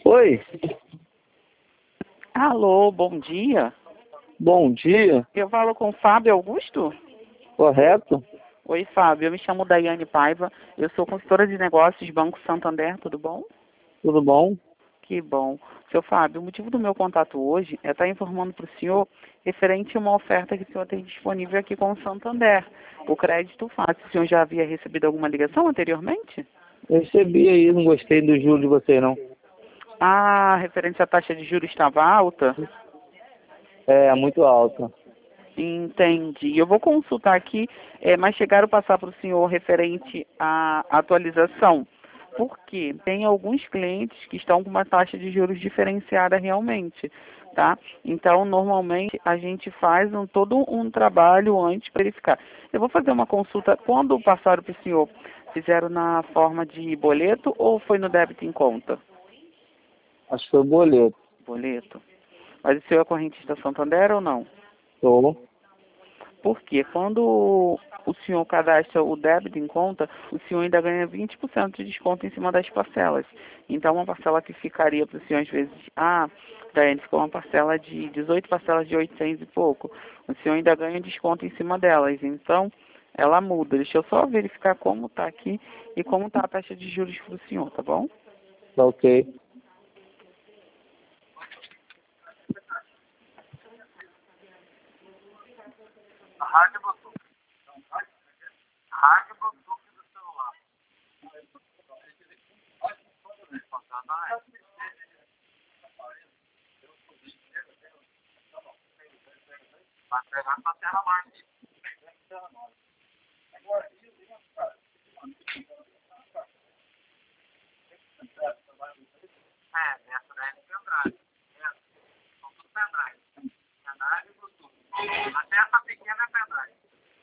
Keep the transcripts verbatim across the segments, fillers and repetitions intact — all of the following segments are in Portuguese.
Oi, Alô, bom dia. bom dia, Eu falo com o Fábio Augusto? correto? Oi, Fábio. Eu me chamo Daiane Paiva. Eu sou consultora de negócios Banco Santander, tudo bom? Tudo bom? Que bom. Seu Fábio, o motivo do meu contato hoje é estar informando para o senhor referente a uma oferta que o senhor tem disponível aqui com o Santander. O crédito fácil. O senhor já havia recebido alguma ligação anteriormente? Eu recebi aí, não gostei do juro de você não. Ah, referente à taxa de juros estava alta? É, muito alta. Entendi. Eu vou consultar aqui, é, mas chegaram a passar para o senhor referente à atualização. Porque tem alguns clientes que estão com uma taxa de juros diferenciada realmente, tá? Então, normalmente, a gente faz um, todo um trabalho antes para verificar. Eu vou fazer uma consulta, quando passaram para o senhor, fizeram na forma de boleto ou foi no débito em conta? Acho que foi boleto. Boleto. Mas o senhor é correntista Santander ou não? Tô. Porque quando o senhor cadastra o débito em conta, o senhor ainda ganha vinte por cento de desconto em cima das parcelas. Então, uma parcela que ficaria para o senhor, às vezes, ah, Daiane, ficou uma parcela de dezoito parcelas de oitocentos e pouco. O senhor ainda ganha desconto em cima delas. Então, ela muda. Deixa eu só verificar como está aqui e como está a taxa de juros para o senhor, tá bom? Tá ok. Rádio Bluetooth. Rádio Bluetooth do celular. Vai pegar sua terra mais. É, essa daí é de pendrive. Essa, são tudo pendrive. Pendrive e Bluetooth. Até essa pequena é pendrive.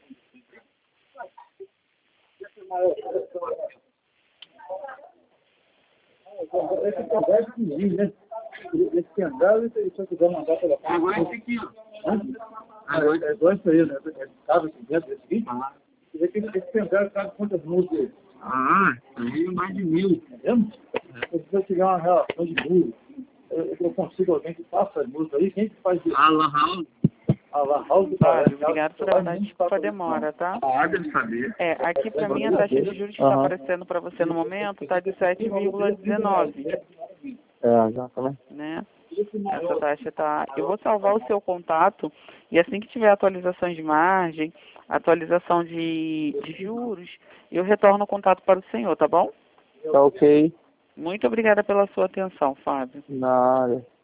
Esse pendrive pequenininho, né? Esse pendrive, se você quiser mandar pela parte... Pegou esse aqui, ó. É dois, é dois isso aí, né? É, cabe aqui dentro desse aqui. Ah. Esse pendrive cabe quantas músicas? Ah, aí mais de mil. Entendeu? Se você tiver uma relação de música, eu, eu consigo alguém que faça as músicas aí. Quem que faz isso? A Lan House. A La House do Fábio, obrigado por dar desculpa a demora, tá? Pode saber. É, aqui para mim a taxa de juros que está aparecendo para você no momento está de sete vírgula dezenove, É, exatamente. né? Essa taxa tá. Eu vou salvar o seu contato e assim que tiver atualizações de margem, atualização de, de juros, eu retorno o contato para o senhor, tá bom? Tá ok. Muito obrigada pela sua atenção, Fábio. Nada.